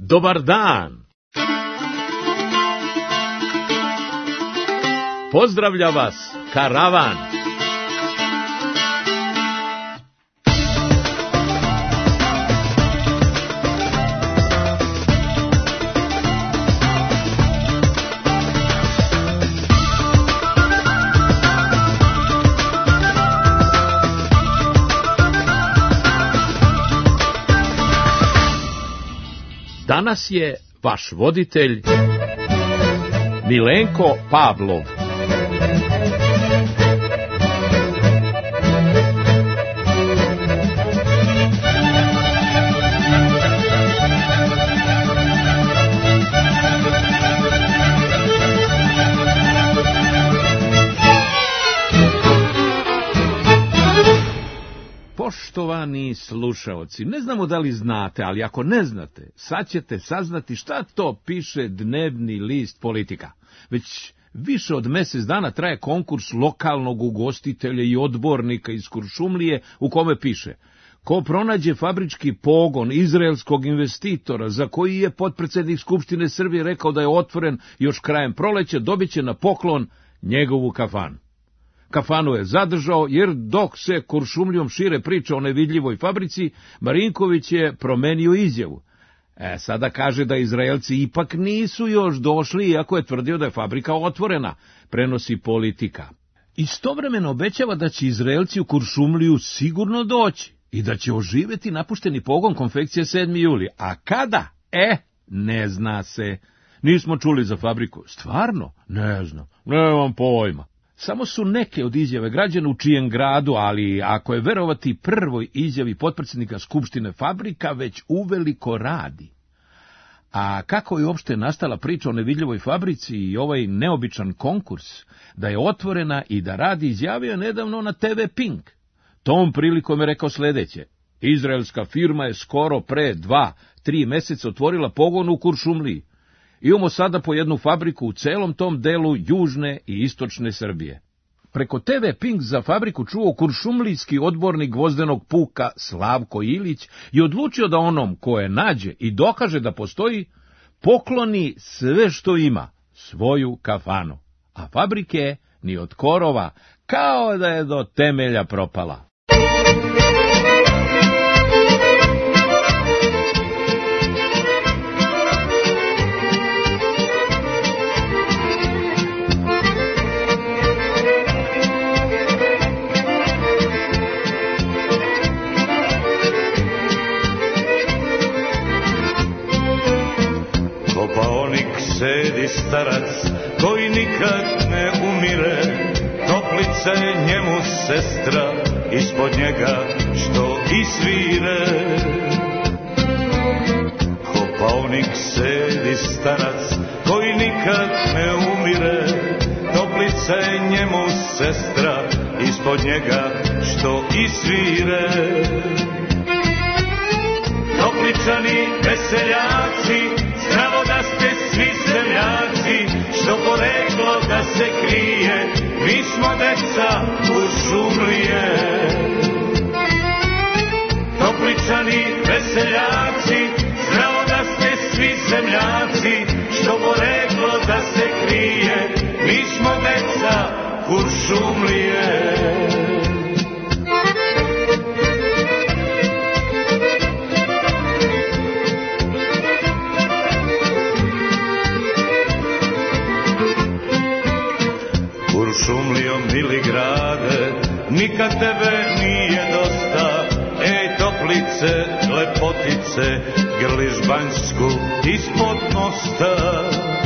Dobar dan! Pozdravlja vas karavan! Danas je vaš voditelj Milenko Pavlov. Poštovani slušaoci, ne znamo da li znate, ali ako ne znate, sad ćete saznati šta to piše dnevni list Politika. Već više od mjesec dana traje konkurs lokalnog ugostitelja i odbornika iz Kuršumlije u kome piše: ko pronađe fabrički pogon izraelskog investitora za koji je potpredsjednik Skupštine Srbije rekao da je otvoren još krajem proleća, dobit će na poklon njegovu kafanu. Kafanu je zadržao, jer dok se Kuršumlijom šire priča o nevidljivoj fabrici, Marinković je promenio izjavu. Sada kaže da Izraelci ipak nisu još došli, iako je tvrdio da je fabrika otvorena, prenosi Politika. Istovremeno obećava da će Izraelci u Kuršumliju sigurno doći i da će oživjeti napušteni pogon konfekcije 7. juli. A kada? Ne zna se. Nismo čuli za fabriku. Stvarno? Ne znam. Nemam pojma. Samo su neke od izjave građana u čijem gradu, ali ako je verovati prvoj izjavi potpredsjednika Skupštine, fabrika već uveliko radi. A kako je uopšte nastala priča o nevidljivoj fabrici i ovaj neobičan konkurs, da je otvorena i da radi, izjavio nedavno na TV Pink. Tom prilikom je rekao sljedeće: izraelska firma je skoro pre 2-3 mjeseca otvorila pogon u Kuršumliji. Imamo sada po jednu fabriku u celom tom delu južne i istočne Srbije. Preko TV Pink za fabriku čuo kuršumlijski odbornik Gvozdenog puka Slavko Ilić i odlučio da onom ko je nađe i dokaže da postoji, pokloni sve što ima, svoju kafanu. A fabrike ni od korova, kao da je do temelja propala. Sedi starac koji nikad ne umire, toplica je njemu sestra, ispod njega što i svire. Kopaonik sedi starac koji nikad ne umire, toplica je njemu sestra, ispod njega što i svire. Topličani veseljaci, zdravo da ste svi zemljaci, što poreklo da se krije, mi smo deca Kuršumlije. Topličani veseljaci, zdravo da ste svi zemljaci, što poreklo da se krije, mi smo deca Kuršumlije. Kuršumlijo, mili grade, nikad tebe nije dosta, ej toplice, lepotice, grliš Banjsku ispod mosta.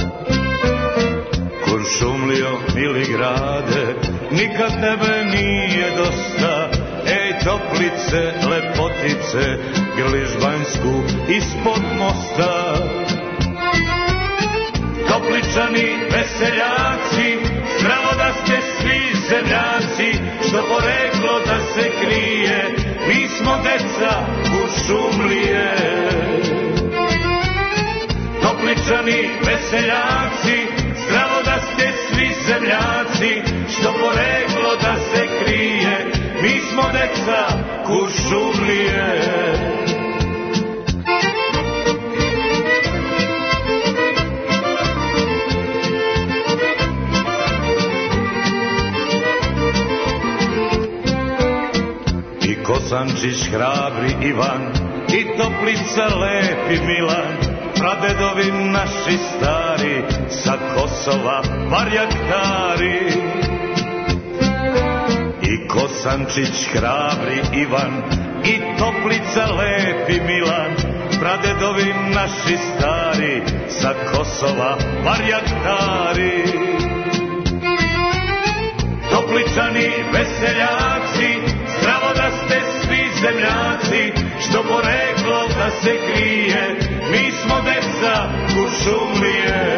Kuršumlijo, mili grade, nikad tebe nije dosta, ej toplice, lepotice, grliš Banjsku ispod mosta. Topličani veseljaci, zdravo da ste svi zemljaci, što poreklo da se krije, mi smo deca Kuršumlije. Topličani veseljaci, zdravo da ste svi zemljaci, što poreklo da se krije, mi smo deca Kuršumlije. Kosančić hrabri Ivan i Toplica lepi Milan, pradedovi naši stari, sa Kosova barjaktari. I Kosančić hrabri Ivan i Toplica lepi Milan, pradedovi naši stari, sa Kosova barjaktari. Topličani veseljaci, zdravo da ste svi zemljaci, što poreklo da se krije, mi smo deca Kuršumlije.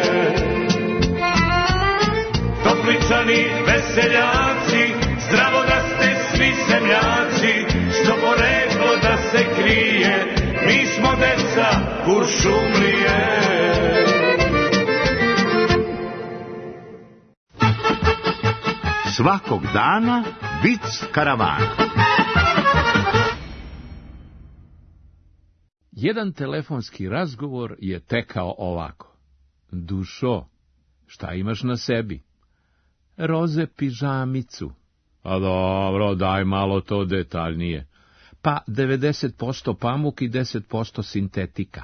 Topličani veseljaci, zdravo da ste svi zemljaci, što poreklo da se krije, mi smo deca Kuršumlije. Svakog dana vic karavana. Jedan telefonski razgovor je tekao ovako. Dušo, šta imaš na sebi? Roze pižamicu. A dobro, daj malo to detaljnije. Pa 90% pamuk i 10% sintetika.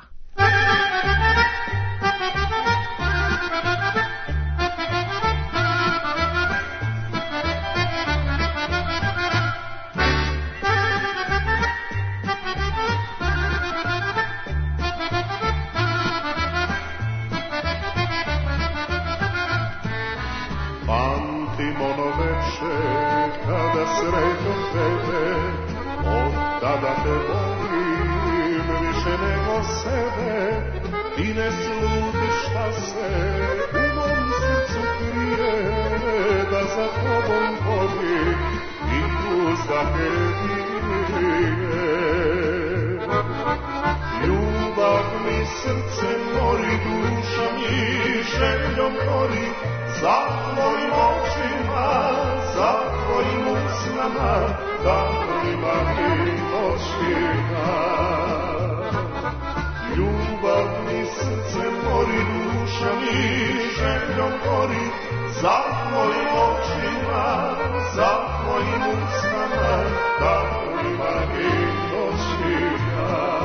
Ti ne slutiš šta se u mom srcu krije, da za tobom hodim i uzdake dije. Ljubav mi srce mori, duša mi željom gori, za tvojim očima, za tvojim usnama, danima i noćima. Ljubav mi srce mori, duša mi željom gori, za tvojim očima, za tvojim usnama, danima i noćima.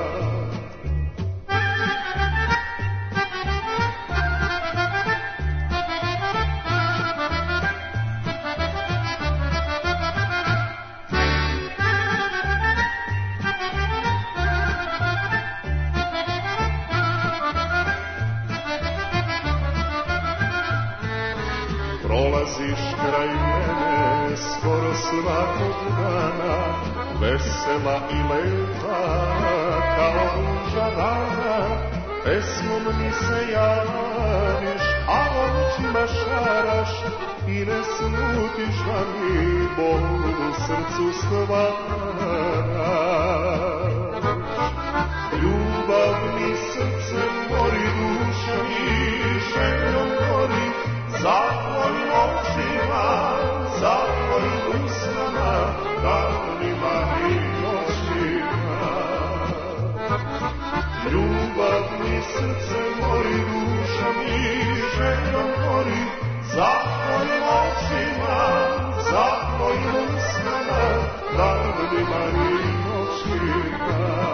Prolaziš kraj mene skoro svakog dana, vesela i lepa kao ruža rana, pesmom mi se javiš, a očima šaraš i ne slutiš da mi bol u srcu stvaraš. Ljubav mi srce mori, duša mi željom gori, za tvojim očima, za tvojim usnama, danima i noćima. Ljubav mi srce mori, duša mi željom gori, za tvojim očima, za tvojim usnama, danima i noćima.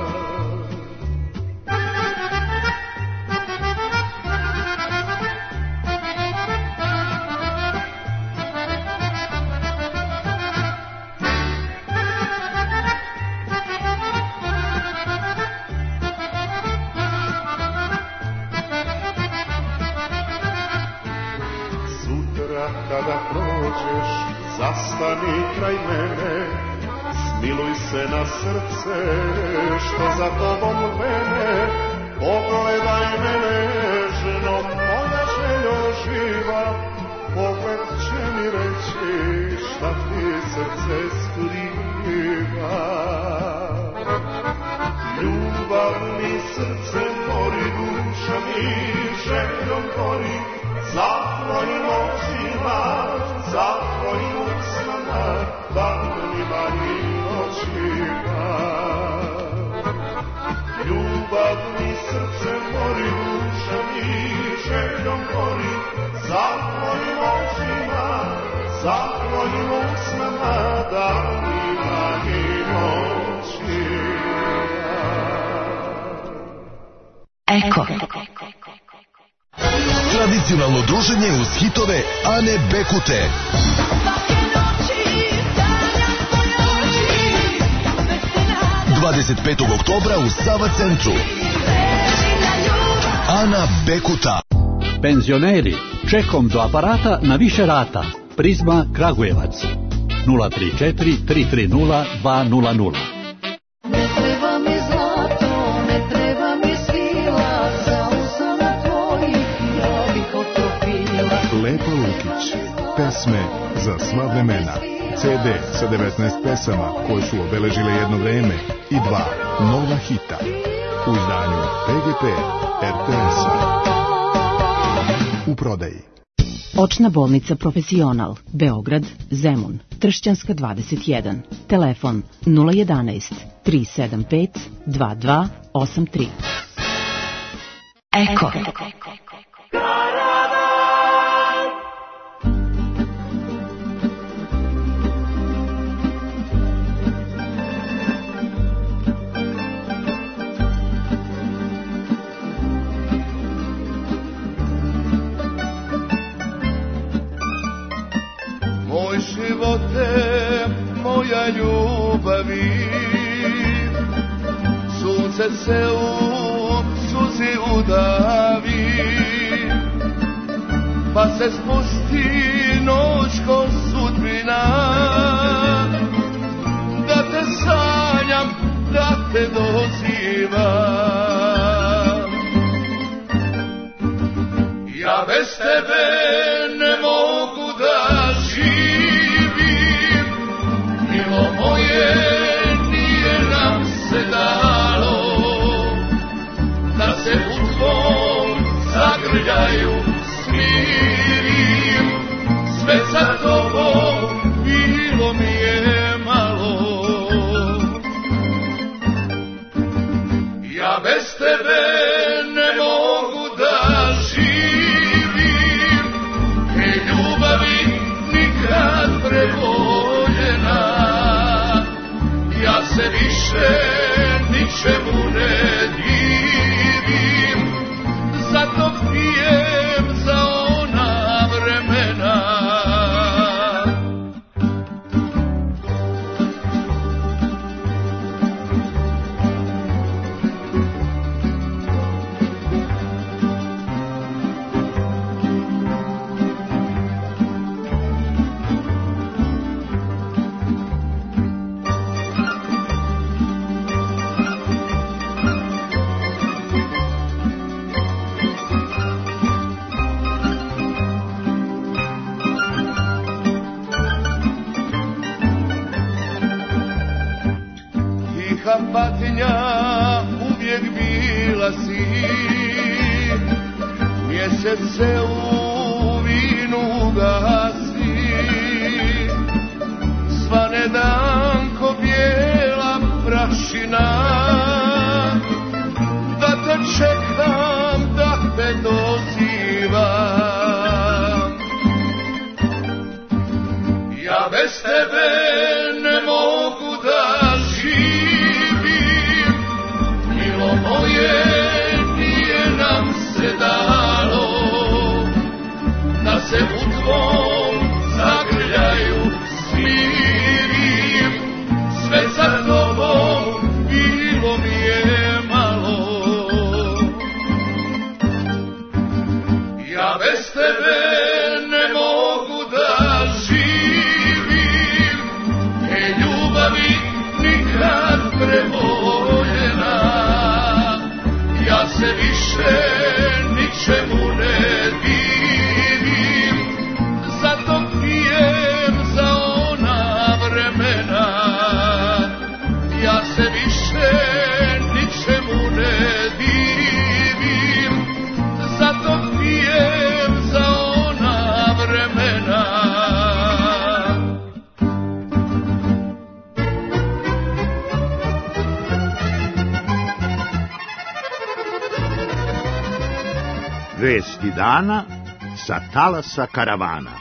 Kada prođeš, zastani kraj mene, smiluj se na srce što za tobom vene, pogledaj me nežno, moja željo živa, pogled će mi reći šta ti srce skriva. Ljubav mi srce mori, duša mi željom gori, za tvojim očima, za tvojim usnama, danima i noćima. Ljubav mi srce mori, duša mi željom gori, za tvojim očima, za tvojim usnama, danima i noćima. Eko. Tradicionalno druženje uz hitove Ane Bekute. 25. oktobra u Sava centru. Ana Bekuta. Penzioneri, čekom do aparata na više rata. Prizma Kragujevac. 034 330 200. Ne treba mi zlato, ne treba mi svila, za usana tvojih ja bih otopila. Lepa Lukić, pesme za sva vremena. CD sa 19 pesama koje su obeležile jedno vreme i 2 nova hita u izdanju PGP RTS-a. U prodaji. Očna bolnica Profesional, Beograd, Zemun, Tršćanska 21, telefon 011 375 2283. Eko. Živote, moja ljubavi, sunce se u suzi udavi, pa se spusti noć ko sudbina, da te sanjam, da te dozivam. Ja bez tebe ne mogu da živim, milo moje, nije nam se dalo da se u tvom zagrljaju smirim. Sve za tobom bilo mi je malo. Ja bez tebe ne mogu da živim, i ljubavi nikad preboljena. Ja se više ničemu ne divim, zato pijem za ona vremena. Patnja uvijek bila si, mjesec se u vinu gasi, svane dan ko bijela prašina, da te čekam, da te dozivam. Ja bez tebe ne mogu da živim, milo moje, nije nam se dalo da se u tvom zagrljaju smirim. Sve za tobom bilo mi je malo. Ja bez tebe ne mogu da živim, i ljubavi nikad preboljena. Ja se više ničemu ne divim, zato pijem za ona vremena. Ja se više ničemu ne divim, zato pijem za ona vremena. Vesti dana sa talasa karavana.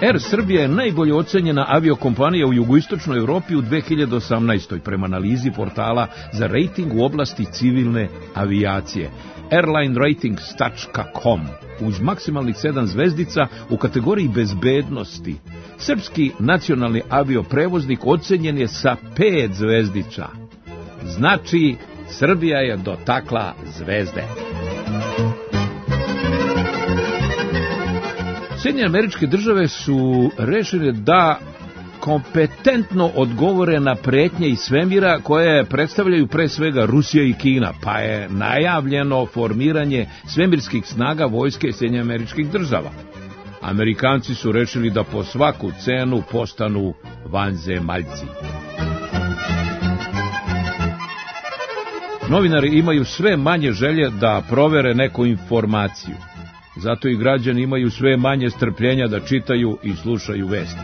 Air Srbija je najbolje ocenjena aviokompanija u jugoistočnoj Evropi u 2018. prema analizi portala za rating u oblasti civilne avijacije airlineratings.com uz maksimalnih 7 zvezdica u kategoriji bezbednosti. Srpski nacionalni avioprevoznik ocenjen je sa 5 zvezdica. Znači, Srbija je dotakla zvezde. Sjedinjene Američke Države su rešile da kompetentno odgovore na pretnje iz svemira koje predstavljaju pre svega Rusija i Kina, pa je najavljeno formiranje svemirskih snaga vojske Sjedinjenih Američkih Država. Amerikanci su rešili da po svaku cenu postanu vanzemaljci. Novinari imaju sve manje želje da provere neku informaciju. Zato i građani imaju sve manje strpljenja da čitaju i slušaju vesti.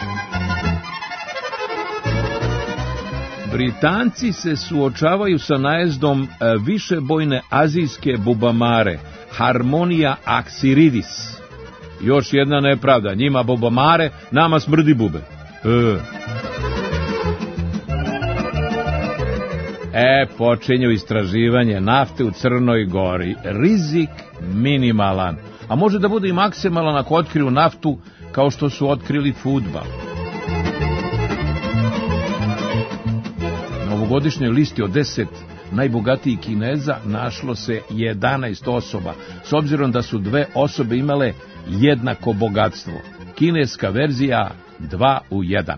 Britanci se suočavaju sa najezdom višebojne azijske bubamare, Harmonia axiridis. Još jedna nepravda, njima bubamare, nama smrdi bube. Počinju istraživanje nafte u Crnoj Gori. Rizik minimalan, a može da bude i maksimalan ako otkriju naftu kao što su otkrili fudbal. Na ovogodišnjoj listi od 10 najbogatijih Kineza našlo se 11 osoba, s obzirom da su 2 osobe imale jednako bogatstvo. Kineska verzija 2 u 1.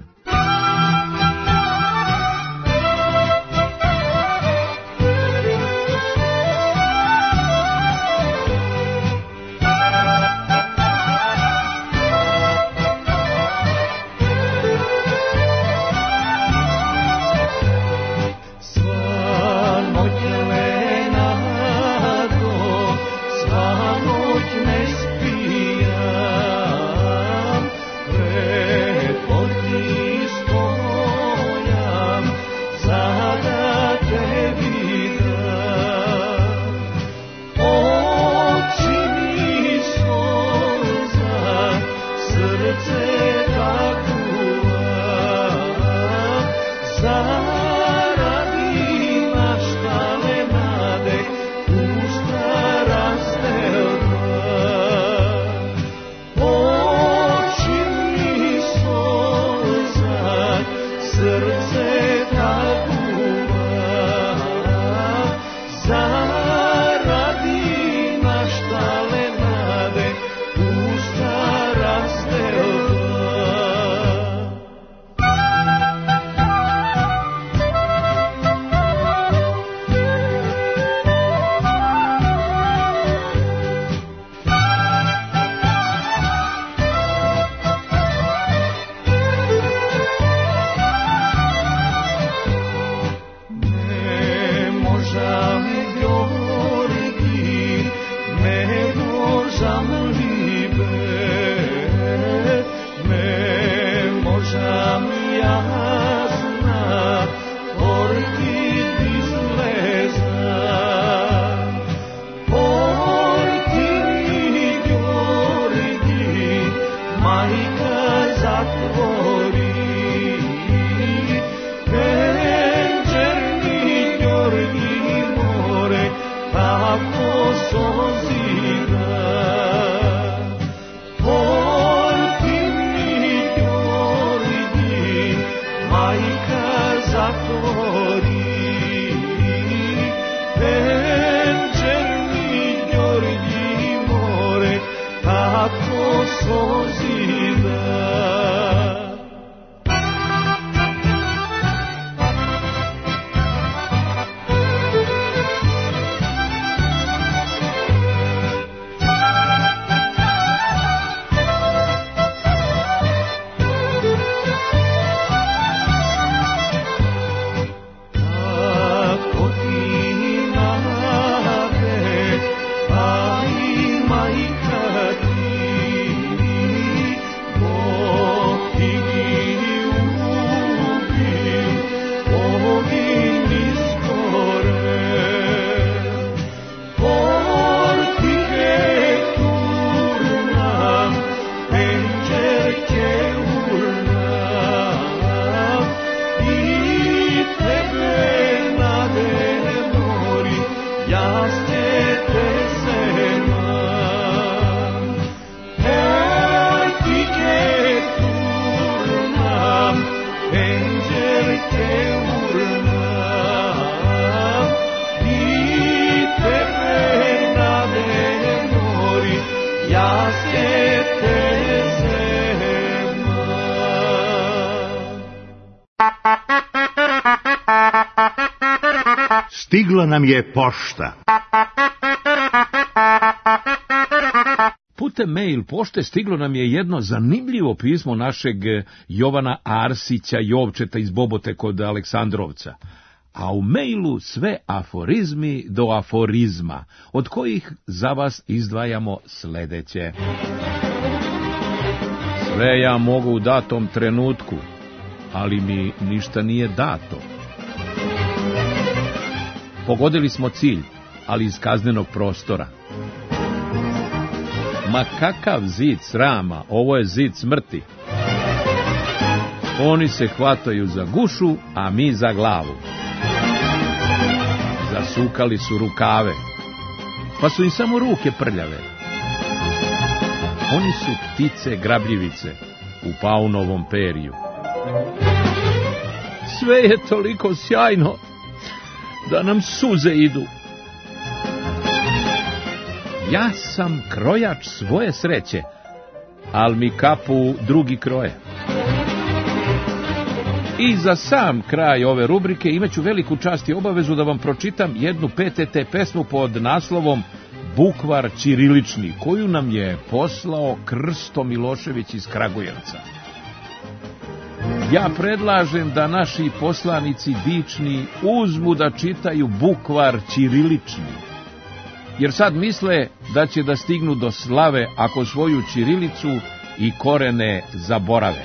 Stigla nam je pošta. Putem mail pošte stiglo nam je jedno zanimljivo pismo našeg Jovana Arsića Jovčeta iz Bobote kod Aleksandrovca. A u mailu sve aforizmi do aforizma, od kojih za vas izdvajamo sledeće. Sve ja mogu u datom trenutku, ali mi ništa nije dato. Pogodili smo cilj, ali iz kaznenog prostora. Ma kakav zid srama, ovo je zid smrti. Oni se hvataju za gušu, a mi za glavu. Zasukali su rukave, pa su im samo ruke prljave. Oni su ptice grabljivice u paunovom periju. Sve je toliko sjajno da nam suze idu. Ja sam krojač svoje sreće, al mi kapu drugi kroje. I za sam kraj ove rubrike imaću veliku čast i obavezu da vam pročitam jednu PTT pesmu pod naslovom Bukvar ćirilični, koju nam je poslao Krsto Milošević iz Kragujevca. Ja predlažem da naši poslanici dični uzmu da čitaju Bukvar ćirilični, jer sad misle da će da stignu do slave ako svoju ćirilicu i korene zaborave.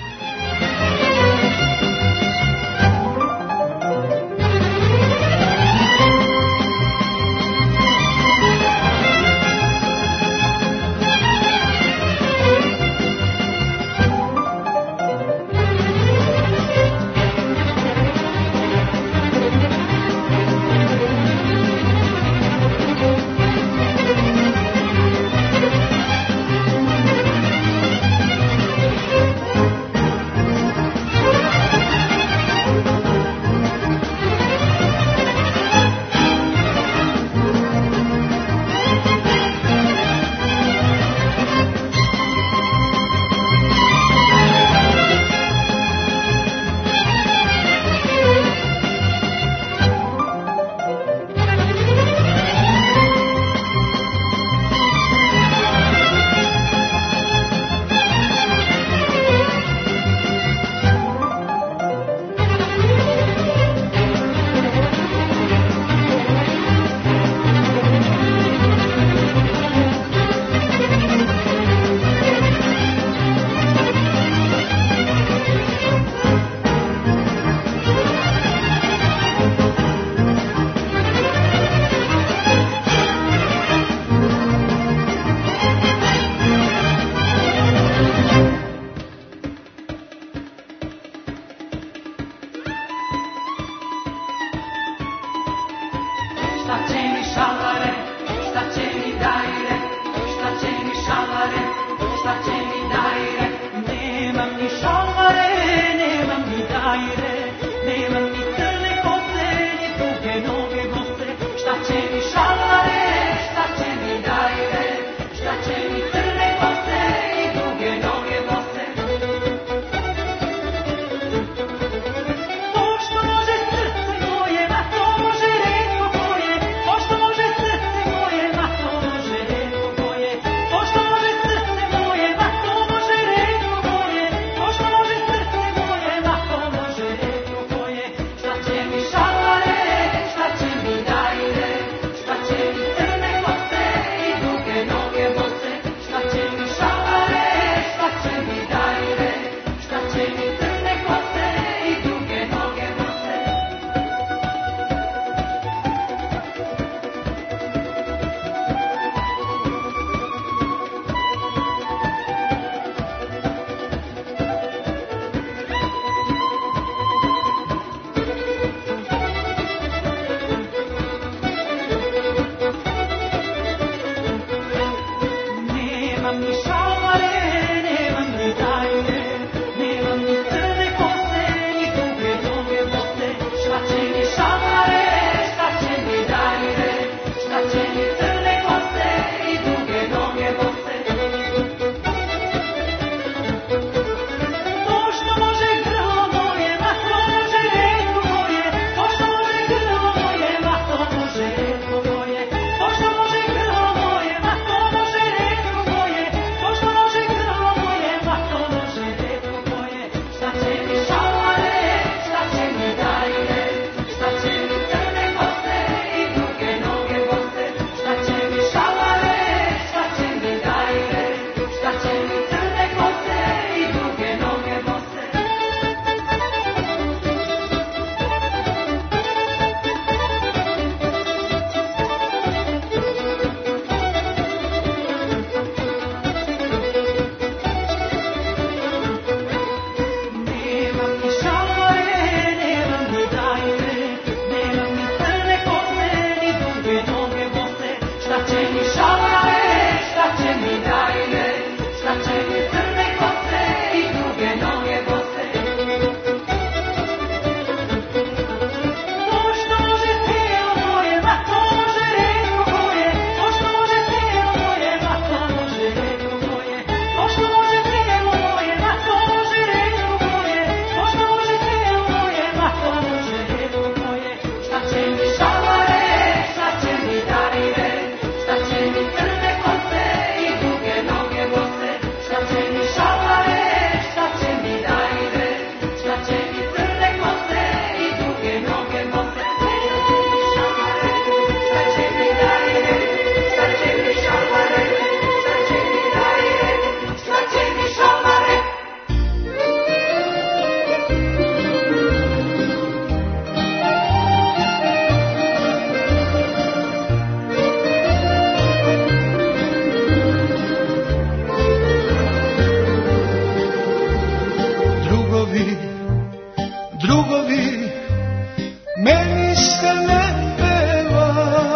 se ne peva,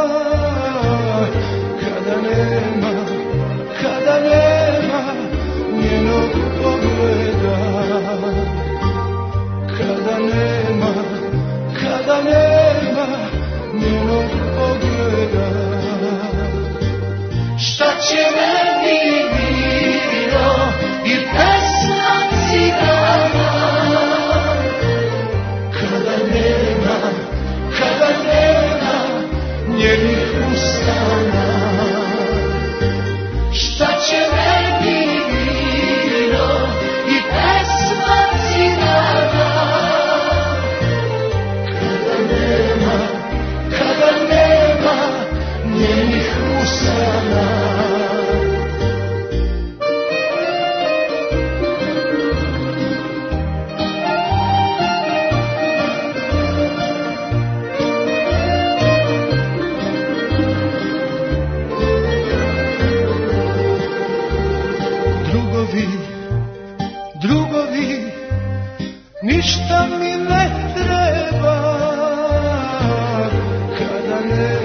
kada nema njenog pogleda, kada nema njenog pogleda. Šta će meni vino i pesma cigana, kada nema njenih ustana. Šta će meni vino i pesma cigana, kada nema njenih usana. Drugovi, ništa mi ne treba, kada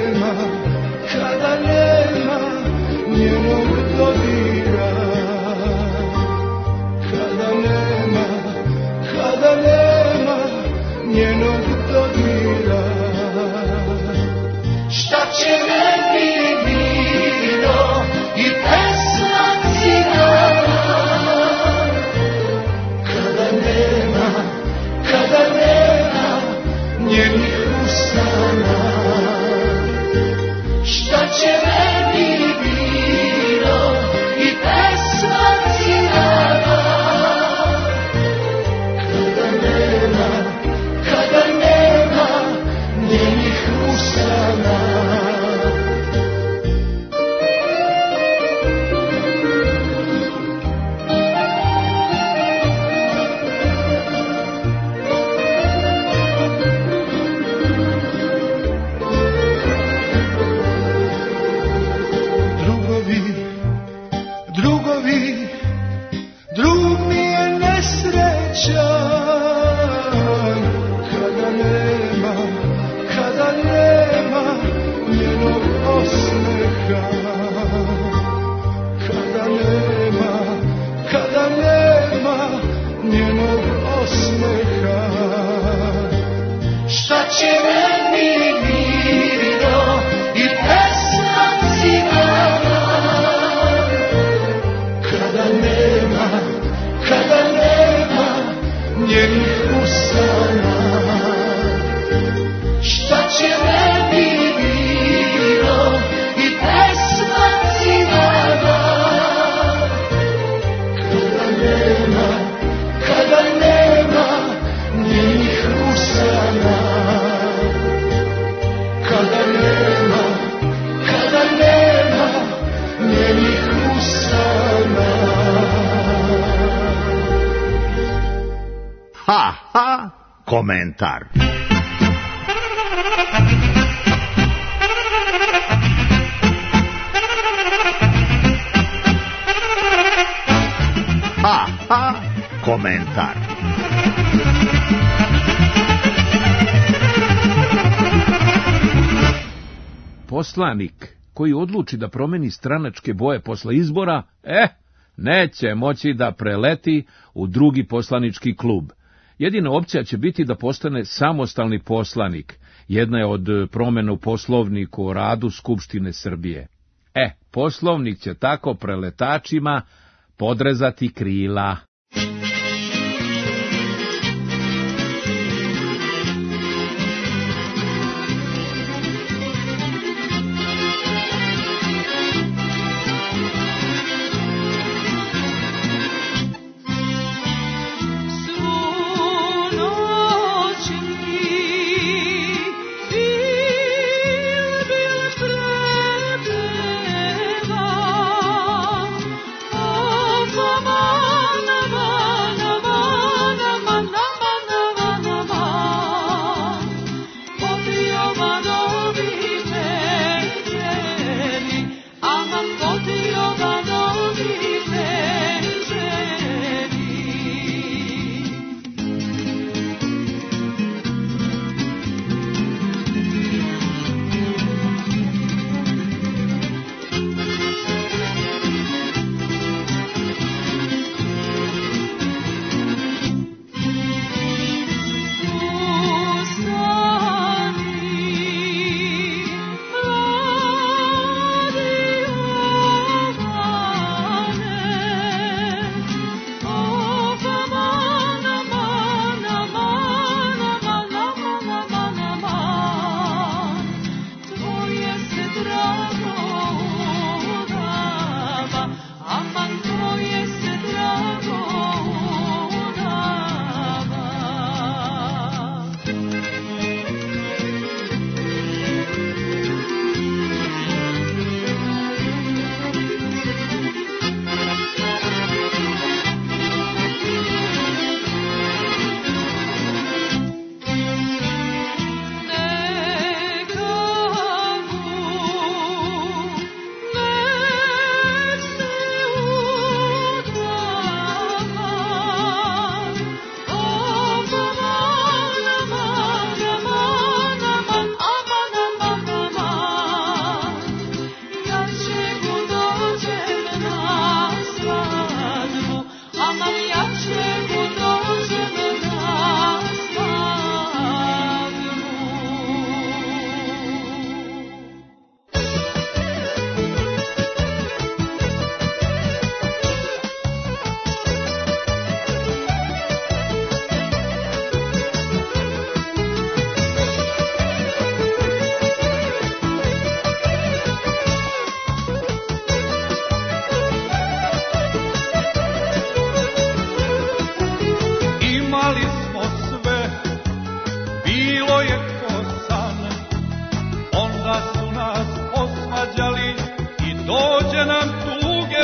nema njenog dodira, kada nema njenog dodira. Šta će meni vino i pesma cigana, kada nema njenih usana. Šta će meni vino i pesma cigana, kada nema njenih usana. Drug mi je nesrećan, kada nema njenog osmeha, kada nema njenog osmeha. Šta će meni vino i pesma cigana, kada nema njenih usana. Šta će meni vino i pesma cigana, kada nema njenih usana. Kada nema njenih usana. Ha, ha, komentar. Ha, ha, komentar. Poslanik koji odluči da promeni stranačke boje posle izbora, neće moći da preleti u drugi poslanički klub. Jedina opcija će biti da postane samostalni poslanik. Jedna je od promjena u Poslovniku o radu Skupštine Srbije. Poslovnik će tako preletačima podrezati krila. Mama,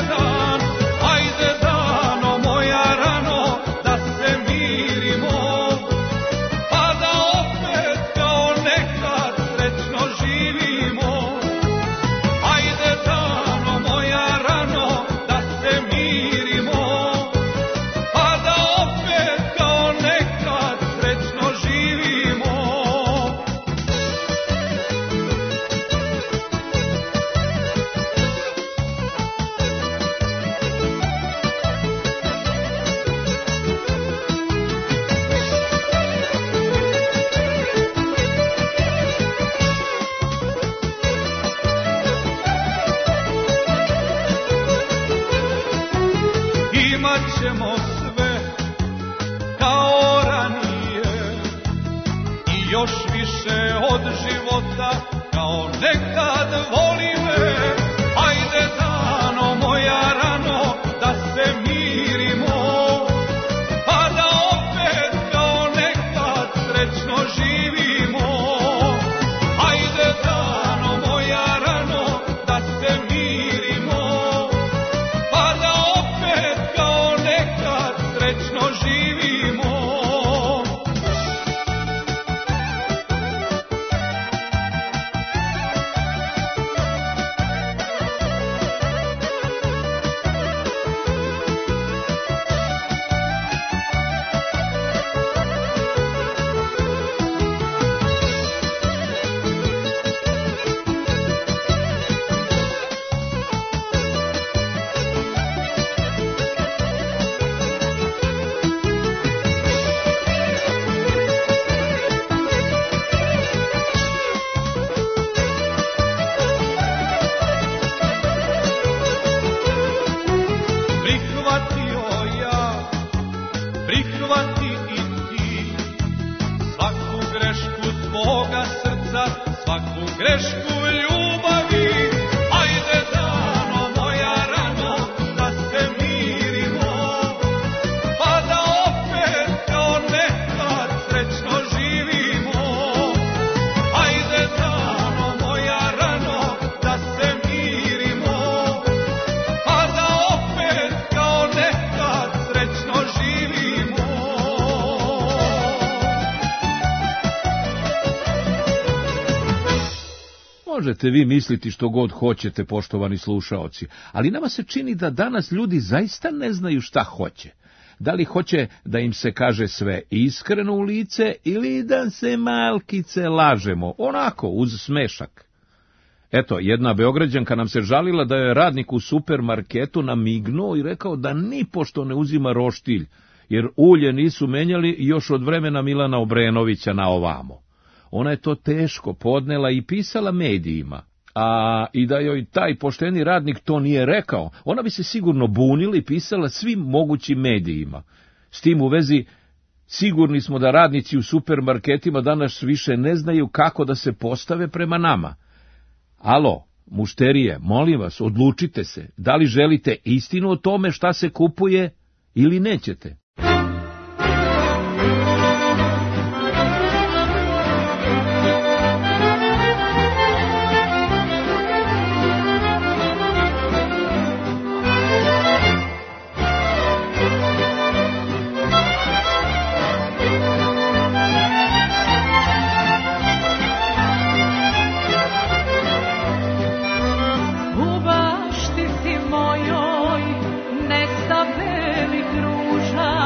ćemo sve kao ranije i još više od života kao nekad voli me. Ajde dano moja rano da se mirimo, pa da opet kao nekad srećno živimo. Ajde dano moja rano da se mirimo, pa da opet kao nekad srećno živimo. Prihvati i ti svaku grešku svoga srca, svaku grešku ljubavi. Ajde dano moja rano da se mirimo, pa da opet kao nekad srećno živimo. Ajde dano moja rano da se mirimo, pa da opet kao nekad srećno živimo. Možete vi misliti što god hoćete, poštovani slušaoci, ali nama se čini da danas ljudi zaista ne znaju šta hoće. Da li hoće da im se kaže sve iskreno u lice ili da se malkice lažemo, onako, uz smešak. Eto, jedna Beograđanka nam se žalila da je radnik u supermarketu namignuo i rekao da nipošto ne uzima roštilj, jer ulje nisu menjali još od vremena Milana Obrenovića na ovamo. Ona je to teško podnela i pisala medijima, a i da joj taj pošteni radnik to nije rekao, ona bi se sigurno bunila i pisala svim mogućim medijima. S tim u vezi, sigurni smo da radnici u supermarketima danas više ne znaju kako da se postave prema nama. Alo, mušterije, molim vas, odlučite se, da li želite istinu o tome šta se kupuje ili nećete? U baštici mojoj nek sa belih ruža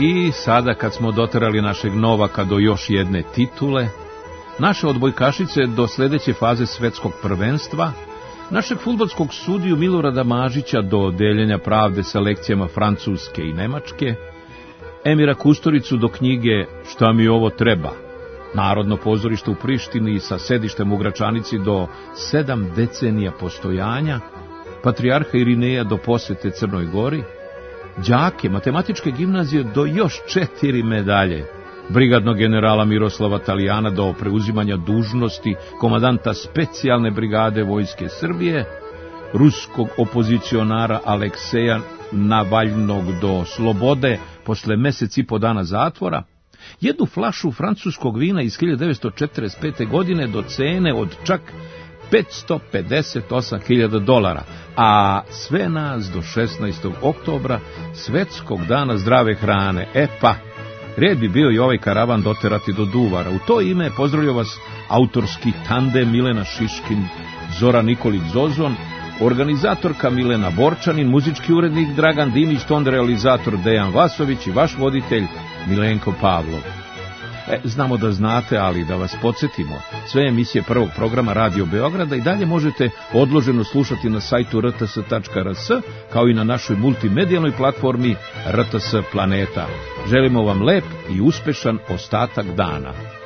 I sada kad smo doterali našeg Novaka do još jedne titule, naše odbojkašice do sljedeće faze svetskog prvenstva, našeg fudbalskog sudiju Milorada Mažića do deljenja pravde sa lekcijama Francuske i Nemačke, Emira Kusturicu do knjige Šta mi ovo treba, Narodno pozorište u Prištini sa sedištem u Gračanici do 7 decenija postojanja, patrijarha Irineja do posete Crnoj Gori, đake matematičke gimnazije do još 4 medalje, brigadnog generala Miroslava Talijana do preuzimanja dužnosti komandanta specijalne brigade Vojske Srbije, ruskog opozicionara Alekseja Navaljnog do slobode posle mesec i po dana zatvora, jednu flašu francuskog vina iz 1945. godine do cene od čak $558.000, a sve nas do 16. oktobra, svetskog dana zdrave hrane. Red bi bio i ovaj karavan doterati do Duvara. U to ime pozdravlja vas autorski tandem Milena Šiškin, Zoran Nikolić Zozon, organizatorka Milena Borčanin, muzički urednik Dragan Dimić, ton realizator Dejan Vasović i vaš voditelj Milenko Pavlov. Znamo da znate, ali da vas podsjetimo, sve emisije prvog programa Radio Beograda i dalje možete odloženo slušati na sajtu rts.rs, kao i na našoj multimedijalnoj platformi RTS Planeta. Želimo vam lep i uspešan ostatak dana.